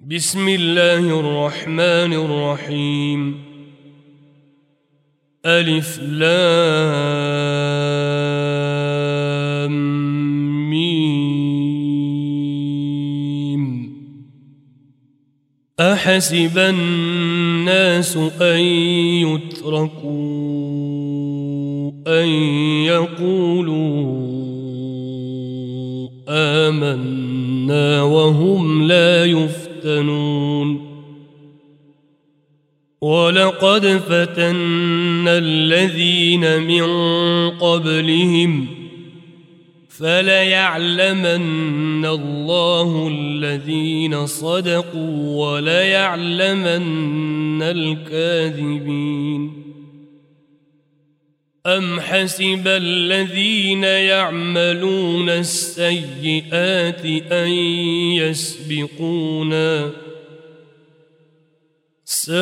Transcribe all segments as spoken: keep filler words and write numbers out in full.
بسم الله الرحمن الرحيم. ألف لام ميم. أحسب الناس أن يتركوا أن يقولوا آمنا وهم لا يفتنون. ولقد فتنا الذين من قبلهم فليعلمن الله الذين صدقوا وليعلمن الكاذبين. أم حسب الذين يعملون السيئات أن يسبقونا ساء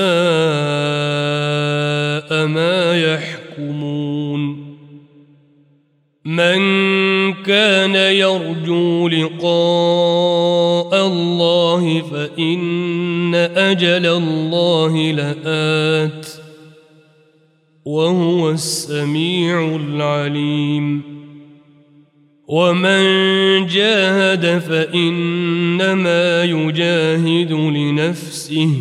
ما يحكمون. من كان يرجو لقاء الله فإن أجل الله لآت وهو السميع العليم. ومن جاهد فإنما يجاهد لنفسه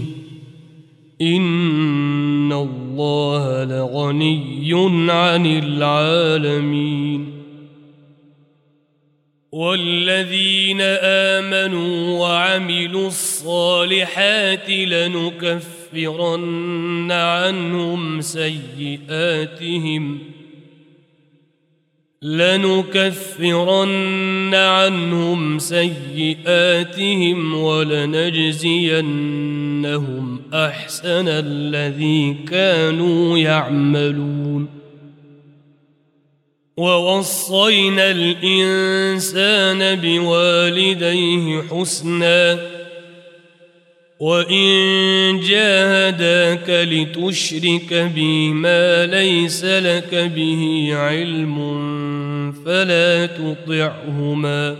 إن الله لغني عن العالمين. والذين آمنوا وعملوا الصالحات لنكفرن عنهم سيئاتهم لنكفرن عنهم سيئاتهم ولنجزينهم أحسن الذي كانوا يعملون. ووصينا الإنسان بوالديه حسنا وإن جاهداك لتشرك بي ما ليس لك به علم فلا تطعهما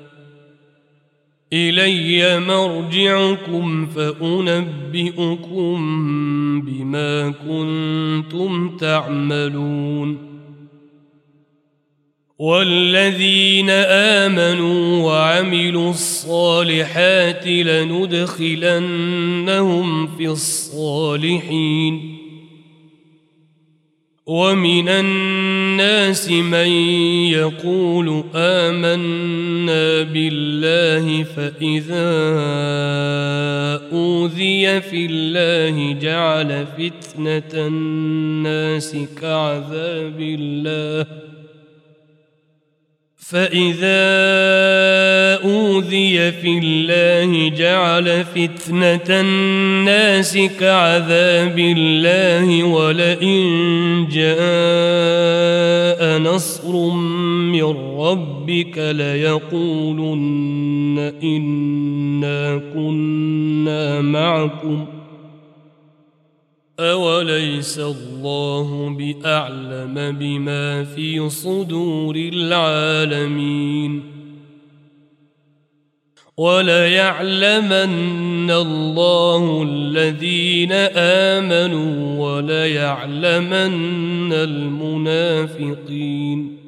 إلي مرجعكم فأنبئكم بما كنتم تعملون. والذين آمنوا وعملوا الصالحات لندخلنهم في الصالحين. ومن الناس من يقول آمنا بالله فإذا أوذي في الله جعل فتنة الناس كعذاب الله فإذا أوذي في الله جعل فتنة الناس كعذاب الله ولئن جاء نصر من ربك ليقولن إنا كنا معكم أوليس الله بأعلم بما في صدور العالمين. وليعلمن الله الذين آمنوا وليعلمن المنافقين.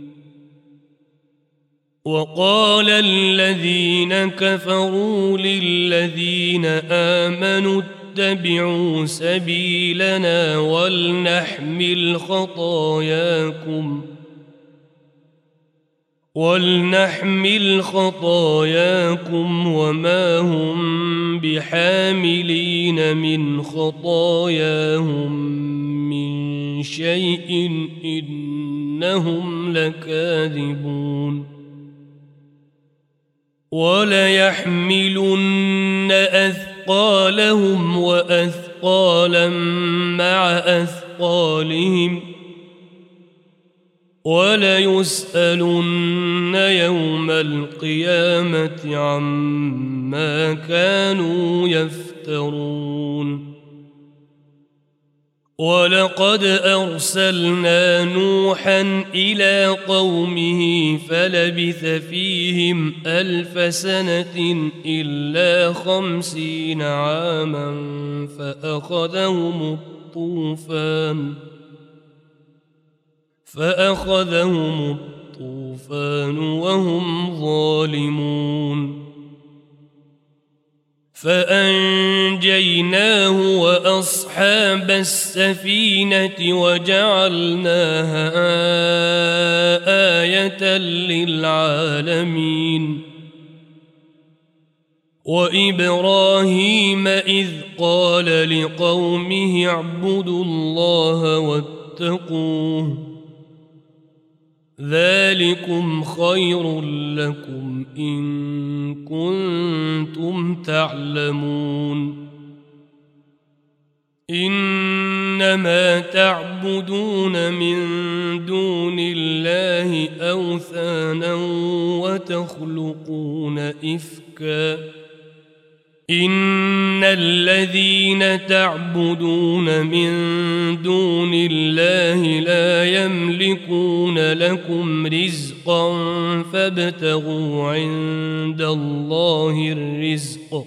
وقال الذين كفروا للذين آمنوا اتبعوا سبيلنا ولنحمل خطاياكم ولنحمل خطاياكم وما هم بحاملين من خطاياهم من شيء إنهم لكاذبون. وليحملن أثقالهم وأثقالا مع أثقالهم وليسألن يوم القيامة عما كانوا يفترون. ولقد أرسلنا نوحا إلى قومه فلبث فيهم ألف سنة إلا خمسين عاما فأخذهم الطوفان فأخذهم الطوفان وهم ظالمون فأنجيناه وأصحاب السفينة وجعلناها آية للعالمين وإبراهيم إذ قال لقومه اعبدوا الله واتقوه ذلكم خير لكم إن كنتم تعلمون إنما تعبدون من دون الله أوثانا وتخلقون إفكا إن الذين تعبدون من دون الله لا يملكون لكم رزقا فابتغوا عند الله الرزق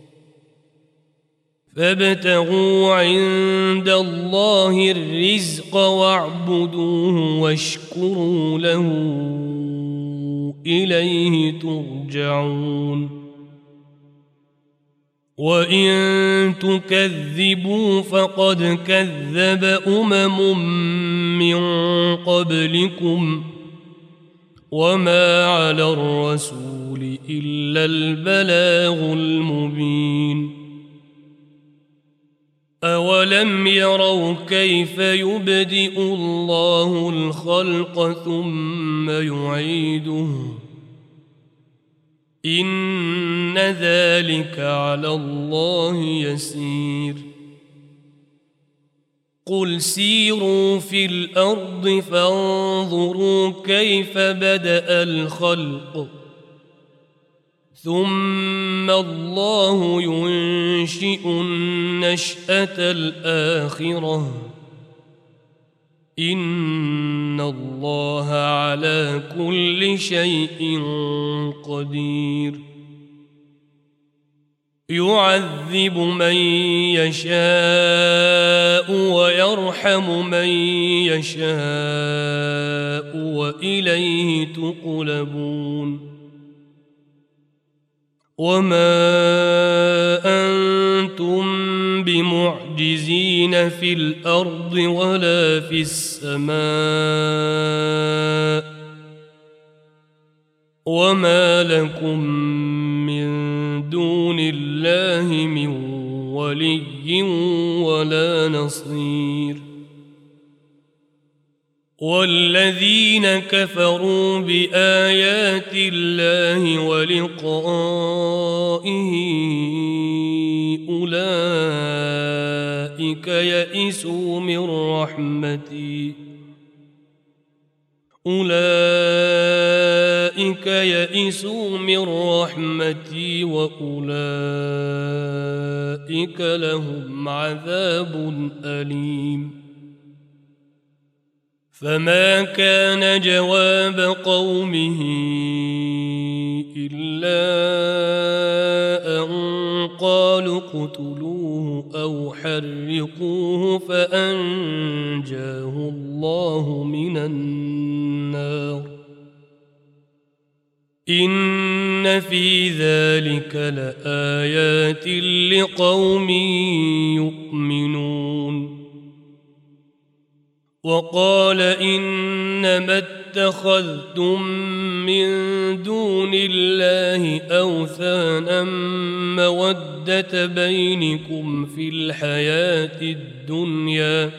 فابتغوا عند الله الرزق واعبدوه واشكروا له إليه ترجعون وإن تكذبوا فقد كذب أمم من قبلكم وما على الرسول إلا البلاغ المبين أولم يروا كيف يبدئ الله الخلق ثم يعيده إن ذلك على الله يسير قل سيروا في الأرض فانظروا كيف بدأ الخلق ثم الله ينشئ النشأة الآخرة إن الله على كل شيء قدير يعذب من يشاء ويرحم من يشاء وإليه تقلبون وما أنتم بمعجزين في الأرض ولا في السماء وما لكم من دون الله من ولي ولا نصير والذين كفروا بآيات الله ولقائه أولئك يئسوا من رحمتي أولئك يئسوا من رحمتي وأولئك لهم عذاب أليم فما كان جواب قومه إلا أن قالوا اقتلوه أو حرقوه فأنجاه الله من النار إن في ذلك لآيات لقوم يؤمنون وقال إنما اتخذتم من دون الله أوثانا مودة بينكم في الحياة الدنيا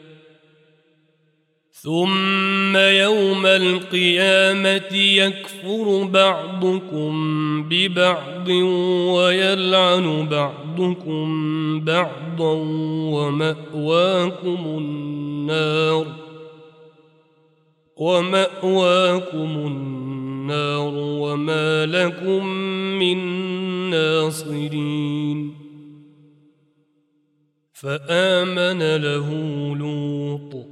ثم يوم القيامة يكفر بعضكم ببعض ويلعن بعضكم بعضا ومأواكم النار ومأواكم النار وما لكم من ناصرين فآمن له لوط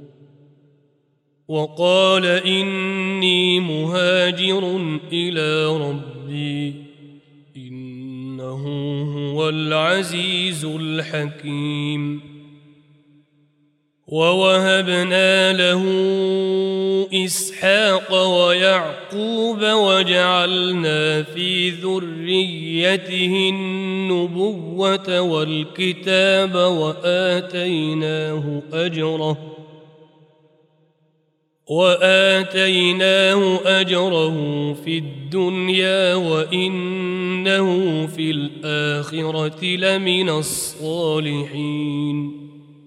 وقال إني مهاجر إلى ربي إنه هو العزيز الحكيم ووهبنا له إسحاق ويعقوب وجعلنا في ذريته النبوة والكتاب وآتيناه أجره وآتيناه أجره في الدنيا وإنه في الآخرة لمن الصالحين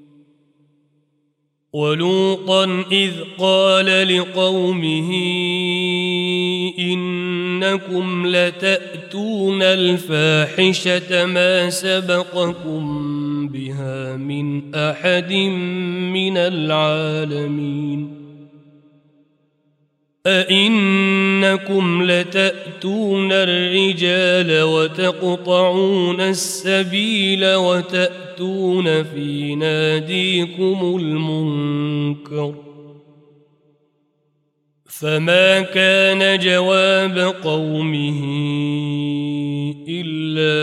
ولوطا إذ قال لقومه إنكم لتأتون الفاحشة ما سبقكم بها من أحد من العالمين أئنكم لتأتون الرجال وتقطعون السبيل وتأتون في ناديكم المنكر فما كان جواب قومه إلا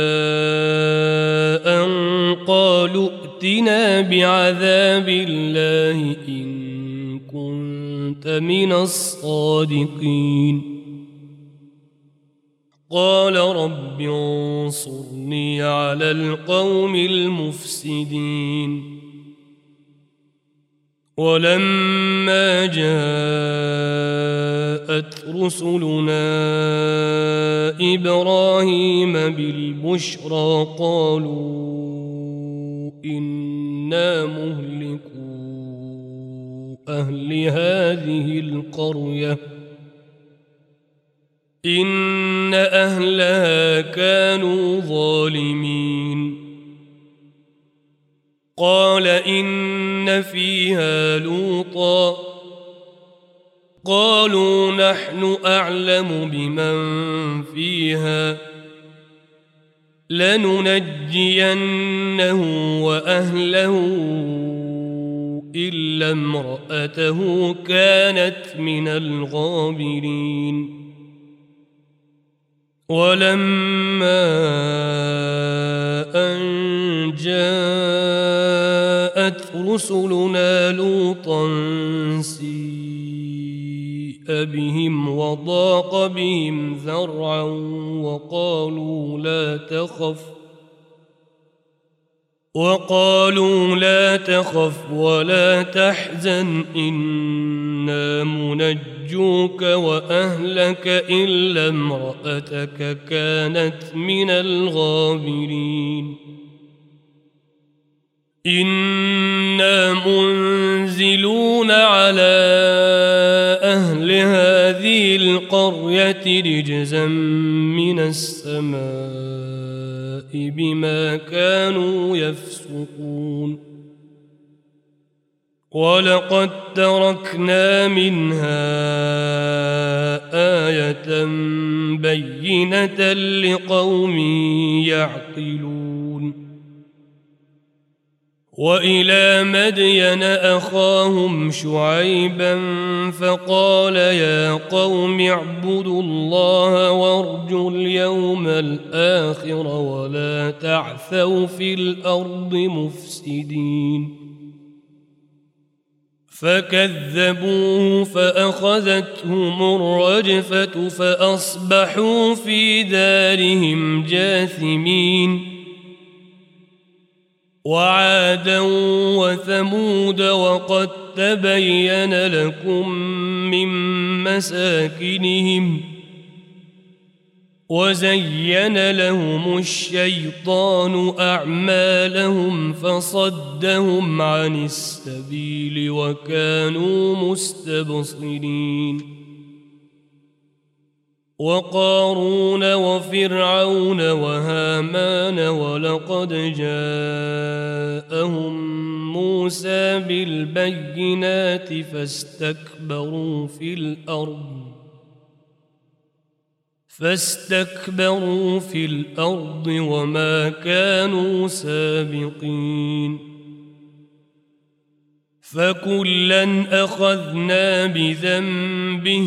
أن قالوا ائتنا بعذاب الله إن كنت من الصادقين قال رب انصرني على القوم المفسدين ولما جاءت رسلنا إبراهيم بالبشرى قالوا إنا مهلكو أهل هذه القرية إن أهلها كانوا ظالمين قال إن فيها لوطا قالوا نحن أعلم بمن فيها لننجينه وأهله إلا امرأته كانت من الغابرين ولما أن جاءت رسلنا لوطا سيء بهم وضاق بهم ذرعا وقالوا لا تخف وقالوا لا تخف ولا تحزن إنا منجوك وأهلك إلا امرأتك كانت من الغابرين إنا منزلون على أهل هذه القرية رجزا من السماء بما كانوا يفسقون ولقد تركنا منها آية بينة لقوم يعقلون وإلى مدين أخاهم شعيبا فقال يا قوم اعبدوا الله وارجوا اليوم الآخر ولا تعثوا في الأرض مفسدين فكذبوه فأخذتهم الرجفة فأصبحوا في دارهم جاثمين وعادا وثمود وقد تبين لكم من مساكنهم وزين لهم الشيطان أعمالهم فصدهم عن السبيل وكانوا مستبصرين وقارون وفرعون وهامان ولقد جاءهم موسى بالبينات فاستكبروا في الأرض فاستكبروا في الأرض وما كانوا سابقين فكلا أخذنا بذنبه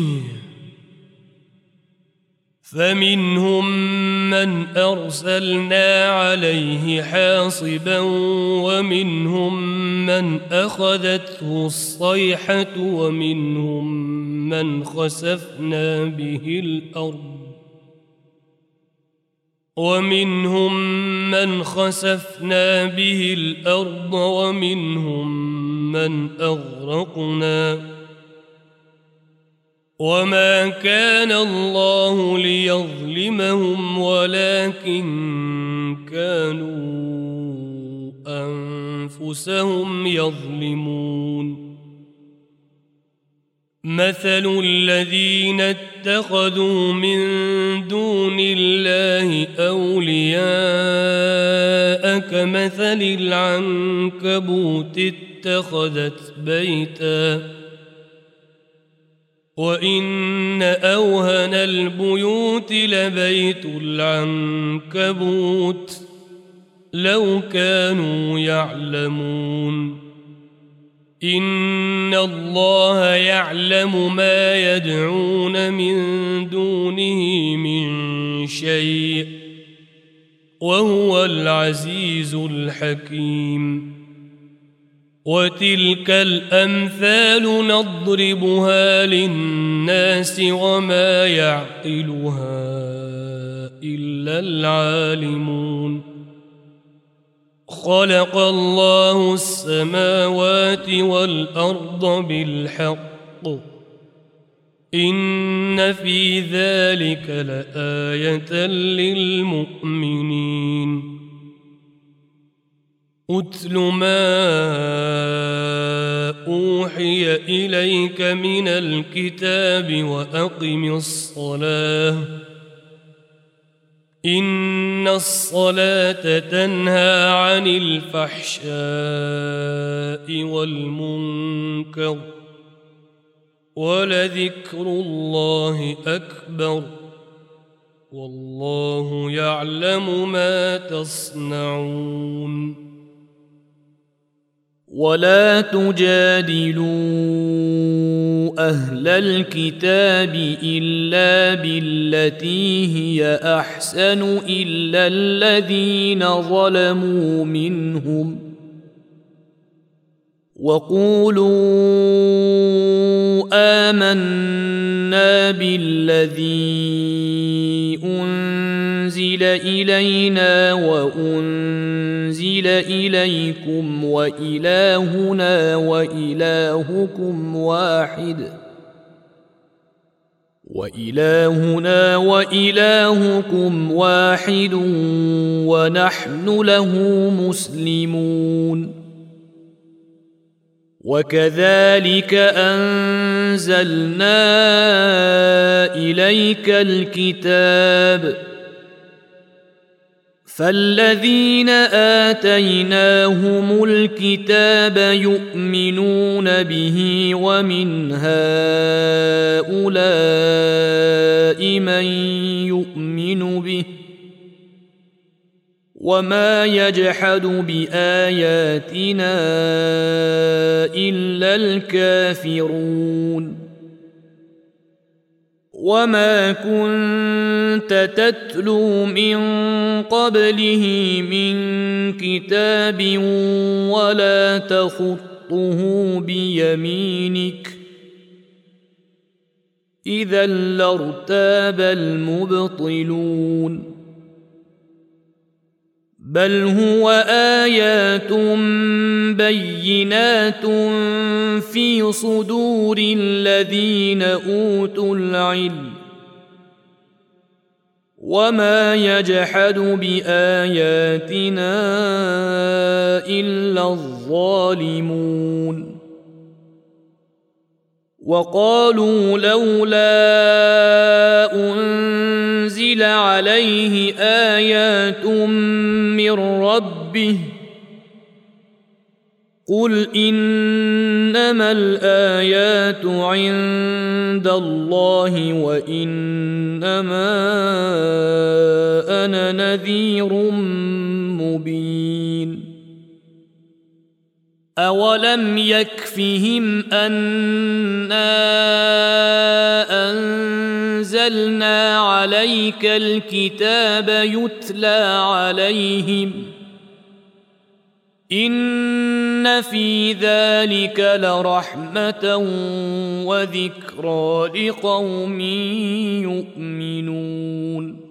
فمنهم من أرسلنا عليه حاصبا ومنهم من أخذته الصيحة ومنهم من خسفنا به الأرض ومنهم من خسفنا به الأرض ومنهم من أغرقنا وما كان الله ليظلمهم ولكن كانوا أنفسهم يظلمون مثل الذين اتخذوا من دون الله أولياء كمثل العنكبوت اتخذت بيتا وإن أوهن البيوت لبيت العنكبوت لو كانوا يعلمون إن الله يعلم ما يدعون من دونه من شيء وهو العزيز الحكيم وتلك الأمثال نضربها للناس وما يعقلها إلا العالمون خلق الله السماوات والأرض بالحق إن في ذلك لآية للمؤمنين أتل ما أوحي إليك من الكتاب وأقم الصلاة إن الصلاة تنهى عن الفحشاء والمنكر ولذكر الله أكبر والله يعلم ما تصنعون ولا تجادلوا أهل الكتاب إلا بالتي هي أحسن إلا الذين ظلموا منهم وقولوا آمنا بالذي أنزل إلينا وأنزل إليكم وإلهنا وإلهكم واحد وإلهنا وإلهكم واحد ونحن له مسلمون وكذلك أنزلنا إليك الكتاب فالذين آتيناهم الكتاب يؤمنون به ومن هؤلاء من يؤمن به وما يجحد بآياتنا إلا الكافرون وما كنت تتلو من قبله من كتاب ولا تخطه بيمينك إذا لارتاب المبطلون بل هو آيات بينات في صدور الذين أوتوا العلم وما يجحد بآياتنا إلا الظالمون وقالوا لولا أنزل عليه آيات من ربه قل إنما الآيات عند الله وإنما أنا نذير مبين أولم يكفهم أنا أنزلنا عليك الكتاب يتلى عليهم إن في ذلك لرحمة وذكرى لقوم يؤمنون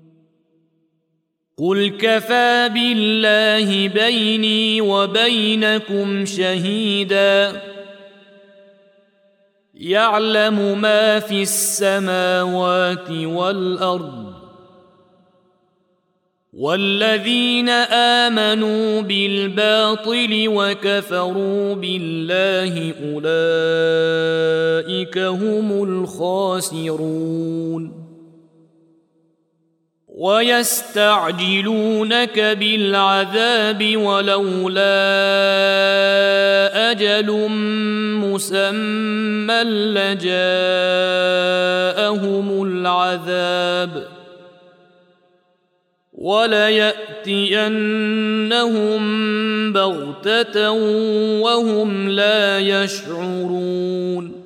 قل كفى بالله بيني وبينكم شهيدا يعلم ما في السماوات والأرض والذين آمنوا بالباطل وكفروا بالله أولئك هم الخاسرون ويستعجلونك بالعذاب ولولا أجل مسمى لجاءهم العذاب وليأتينهم بغتة وهم لا يشعرون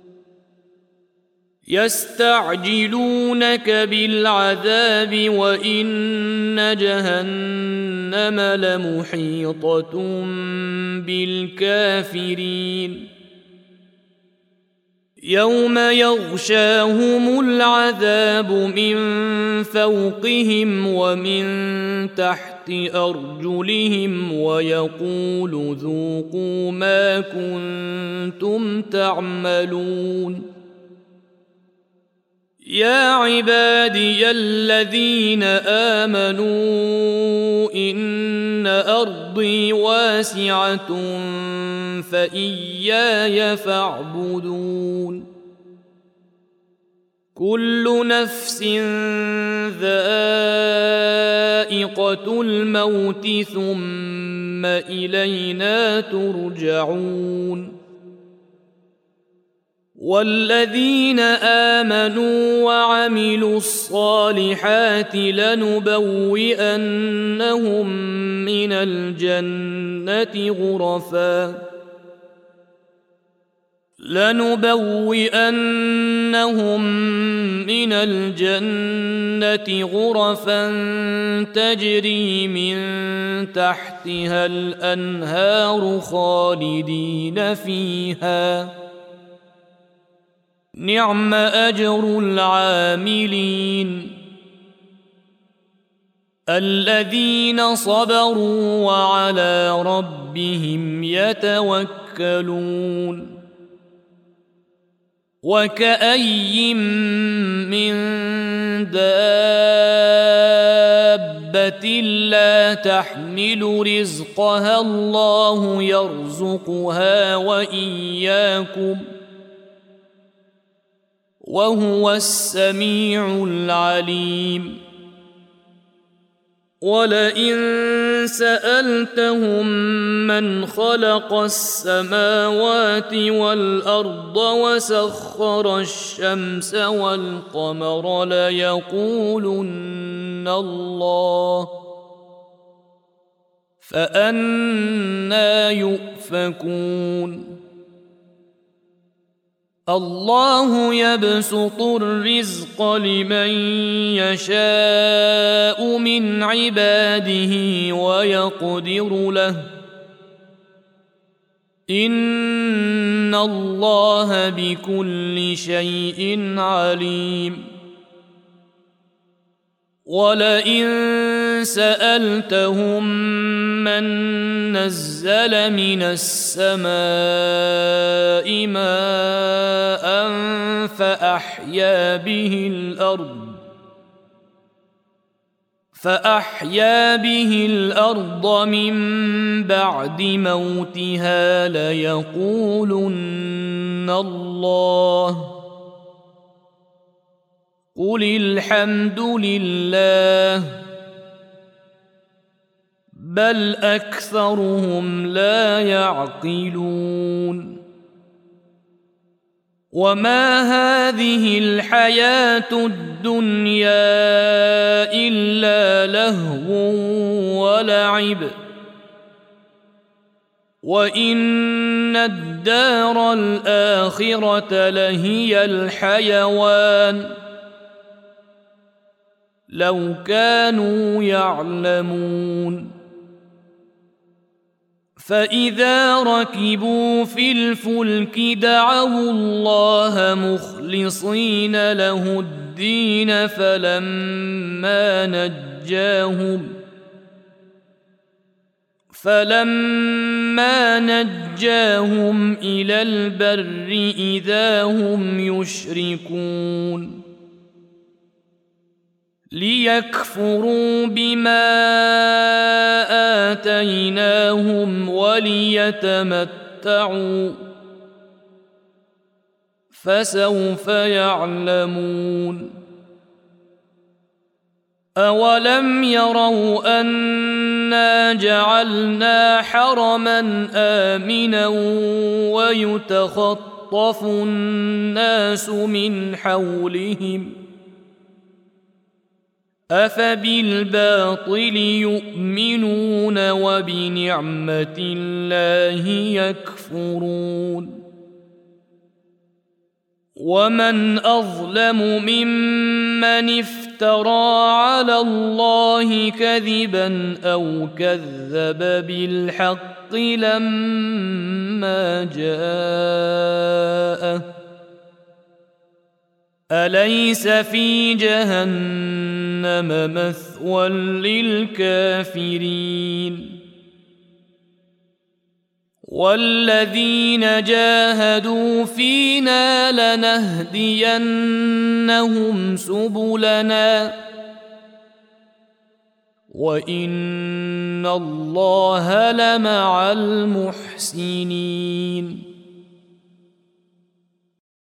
يستعجلونك بالعذاب وإن جهنم لمحيطة بالكافرين يوم يغشاهم العذاب من فوقهم ومن تحت أرجلهم ويقول ذوقوا ما كنتم تعملون يا عبادي الذين آمنوا إن أرضي واسعة فإياي فاعبدون كل نفس ذائقة الموت ثم إلينا ترجعون والذين آمنوا وعملوا الصالحات لنبوئنهم من الجنة غرفا لنبوئنهم من الجنة غرفا تجري من تحتها الأنهار خالدين فيها نعم أجر العاملين الذين صبروا وعلى ربهم يتوكلون وكأي من دابة لا تحمل رزقها الله يرزقها وإياكم وهو السميع العليم ولئن سألتهم من خلق السماوات والأرض وسخر الشمس والقمر ليقولن الله فأنى يؤفكون الله يبسط الرزق لمن يشاء من عباده ويقدر له إن الله بكل شيء عليم ولئن سألتهم من نزل من السماء ماء فأحيا به الأرض فأحيا به الأرض من بعد موتها ليقولن الله قل الحمد لله بل أكثرهم لا يعقلون وما هذه الحياة الدنيا إلا لهو ولعب وإن الدار الآخرة لهي الحيوان لو كانوا يعلمون فإذا ركبوا في الفلك دعوا الله مخلصين له الدين فلما نجاهم فلما نجاهم إلى البر إذا هم يشركون ليكفروا بما آتيناهم وليتمتعوا فسوف يعلمون أولم يروا أنا جعلنا حرما آمنا ويتخطف الناس من حولهم أفبالباطل يؤمنون وبنعمة الله يكفرون ومن أظلم ممن افترى على الله كذبا أو كذب بالحق لما جاءه أليس في جهنم مثوى للكافرين والذين جاهدوا فينا لنهدينهم سبلنا وإن الله لمع المحسنين